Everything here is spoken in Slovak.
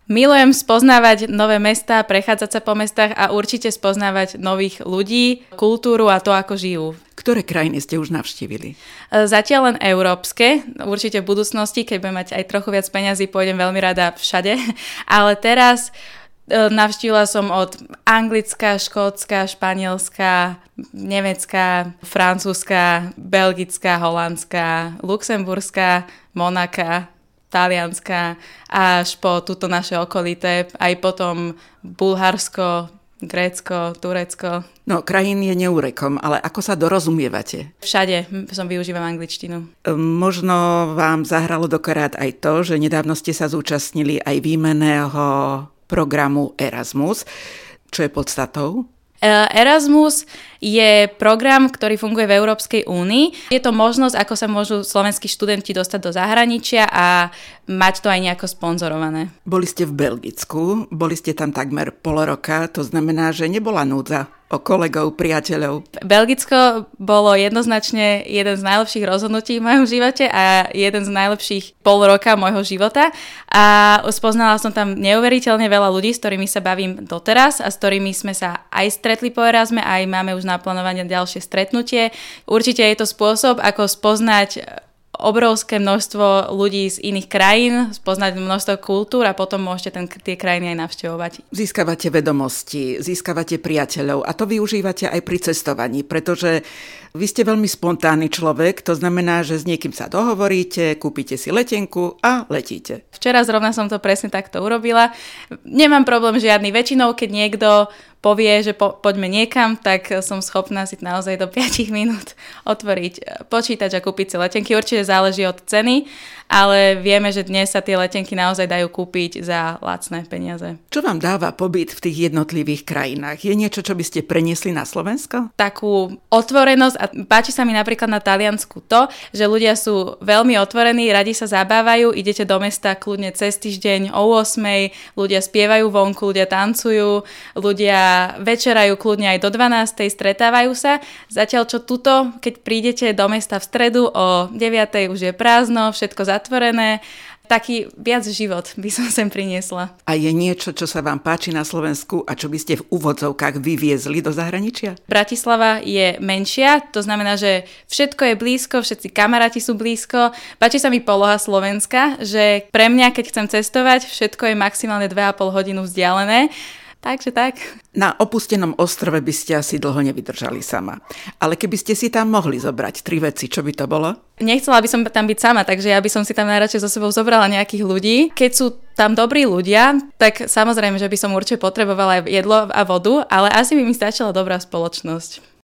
Milujem spoznávať nové mestá, prechádzať sa po mestách a určite spoznávať nových ľudí, kultúru a to, ako žijú. Ktoré krajiny ste už navštívili? Zatiaľ len európske. Určite v budúcnosti, keď budem mať aj trochu viac peňazí, pôjdem veľmi rada všade. Ale teraz navštívila som od Anglicka, Škótska, Španielska, Nemecka, Francúzska, Belgická, Holandská, Luxemburská, Monaka, Talianska až po túto naše okolité, aj potom Bulharsko, Grécko, Turecko. No, krajín je neúrekom, ale ako sa dorozumievate? Všade využívam angličtinu. Možno vám zahralo do karát aj to, že nedávno ste sa zúčastnili aj výmenného programu Erasmus. Čo je podstatou? Erasmus je program, ktorý funguje v Európskej únii. Je to možnosť, ako sa môžu slovenskí študenti dostať do zahraničia a mať to aj nejako sponzorované. Boli ste v Belgicku, boli ste tam takmer pol roka, to znamená, že nebola núdza o kolegov, priateľov. Belgicko bolo jednoznačne jeden z najlepších rozhodnutí v mojom živote a jeden z najlepších pol roka môjho života a spoznala som tam neuveriteľne veľa ľudí, s ktorými sa bavím doteraz a s ktorými sme sa aj stretli po Erasme, aj máme už naplánované ďalšie stretnutie. Určite je to spôsob, ako spoznať obrovské množstvo ľudí z iných krajín, spoznať množstvo kultúr a potom môžete tie krajiny aj navštevovať. Získavate vedomosti, získavate priateľov a to využívate aj pri cestovaní, pretože vy ste veľmi spontánny človek, to znamená, že s niekým sa dohovoríte, kúpite si letenku a letíte. Včera zrovna som to presne takto urobila. Nemám problém žiadny. Väčšinou, keď niekto povie, že poďme niekam, tak som schopná si naozaj do 5 minút otvoriť počítač a kúpiť si letenky. Určite záleží od ceny, ale vieme, že dnes sa tie letenky naozaj dajú kúpiť za lacné peniaze. Čo vám dáva pobyt v tých jednotlivých krajinách? Je niečo, čo by ste preniesli na Slovensko? Takú otvorenosť a páči sa mi napríklad na Taliansku to, že ľudia sú veľmi otvorení, radi sa zabávajú, idete do mesta kľudne cez týždeň o 8:00, ľudia spievajú vonku, ľudia tancujú, ľudia večerajú kľudne aj do 12:00, stretávajú sa. Zatiaľ čo tuto, keď prídete do mesta v stredu o 9:00 už je prázdno, všetko zatvorené. Taký viac život by som sem priniesla. A je niečo, čo sa vám páči na Slovensku a čo by ste v úvodzovkách vyviezli do zahraničia? Bratislava je menšia, to znamená, že všetko je blízko, všetci kamaráti sú blízko. Páči sa mi poloha Slovenska, že pre mňa, keď chcem cestovať, všetko je maximálne 2,5 hodinu vzdialené. Takže tak. Na opustenom ostrove by ste asi dlho nevydržali sama. Ale keby ste si tam mohli zobrať 3 veci, čo by to bolo? Nechcela by som tam byť sama, takže ja by som si tam najradšej so sebou zobrala nejakých ľudí. Keď sú tam dobrí ľudia, tak samozrejme, že by som určite potrebovala aj jedlo a vodu, ale asi by mi stačila dobrá spoločnosť.